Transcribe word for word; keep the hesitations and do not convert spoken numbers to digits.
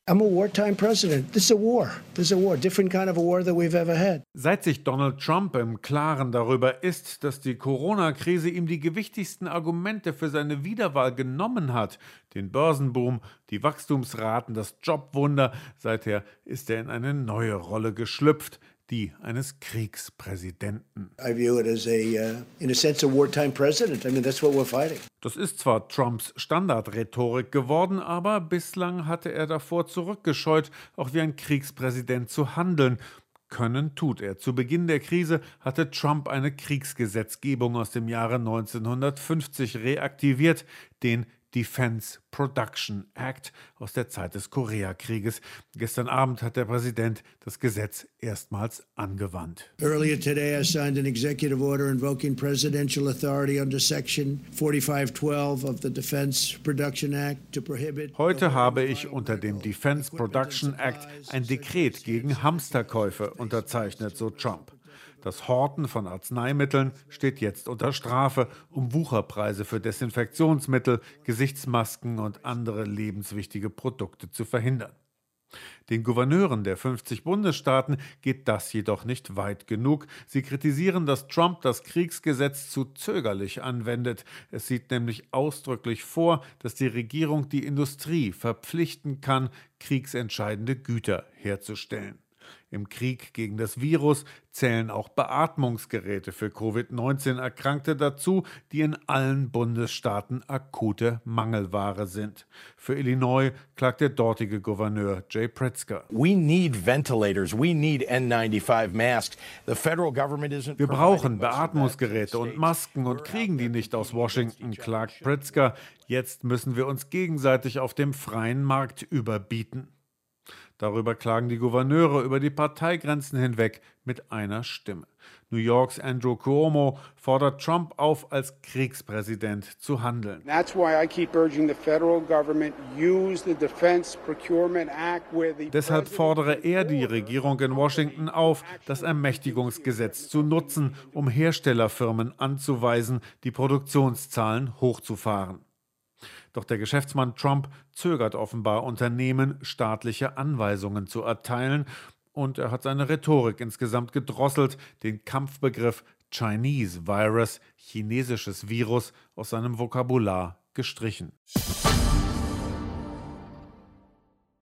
I'm a wartime president. This is a war. This is a war, different kind of a war than we've ever had. Seit sich Donald Trump im Klaren darüber ist, dass die Corona-Krise ihm die gewichtigsten Argumente für seine Wiederwahl genommen hat, den Börsenboom, die Wachstumsraten, das Jobwunder, seither ist er in eine neue Rolle geschlüpft, die eines Kriegspräsidenten. I view it as a, uh, in a sense, a wartime president. I mean, that's what we're fighting. Das ist zwar Trumps Standardrhetorik geworden, aber bislang hatte er davor zurückgescheut, auch wie ein Kriegspräsident zu handeln. Können tut er. Zu Beginn der Krise hatte Trump eine Kriegsgesetzgebung aus dem Jahre neunzehnhundertfünfzig reaktiviert, den Defense Production Act aus der Zeit des Koreakrieges. Gestern Abend hat der Präsident das Gesetz erstmals angewandt. Earlier today I signed an executive order invoking presidential authority under section forty-five twelve of the Defense Production Act to prohibit. Heute habe ich unter dem Defense Production Act ein Dekret gegen Hamsterkäufe unterzeichnet, so Trump. Das Horten von Arzneimitteln steht jetzt unter Strafe, um Wucherpreise für Desinfektionsmittel, Gesichtsmasken und andere lebenswichtige Produkte zu verhindern. Den Gouverneuren der fünfzig Bundesstaaten geht das jedoch nicht weit genug. Sie kritisieren, dass Trump das Kriegsgesetz zu zögerlich anwendet. Es sieht nämlich ausdrücklich vor, dass die Regierung die Industrie verpflichten kann, kriegsentscheidende Güter herzustellen. Im Krieg gegen das Virus zählen auch Beatmungsgeräte für Covid neunzehn Erkrankte dazu, die in allen Bundesstaaten akute Mangelware sind. Für Illinois klagt der dortige Gouverneur Jay Pritzker. We need ventilators, we need N ninety-five masks. The federal government isn't. Wir brauchen Beatmungsgeräte und Masken und kriegen die nicht aus Washington, klagt Pritzker. Jetzt müssen wir uns gegenseitig auf dem freien Markt überbieten. Darüber klagen die Gouverneure über die Parteigrenzen hinweg mit einer Stimme. New Yorks Andrew Cuomo fordert Trump auf, als Kriegspräsident zu handeln. Deshalb fordere er die Regierung in Washington auf, das Ermächtigungsgesetz zu nutzen, um Herstellerfirmen anzuweisen, die Produktionszahlen hochzufahren. Doch der Geschäftsmann Trump zögert offenbar, Unternehmen staatliche Anweisungen zu erteilen, und er hat seine Rhetorik insgesamt gedrosselt, den Kampfbegriff Chinese Virus, chinesisches Virus, aus seinem Vokabular gestrichen.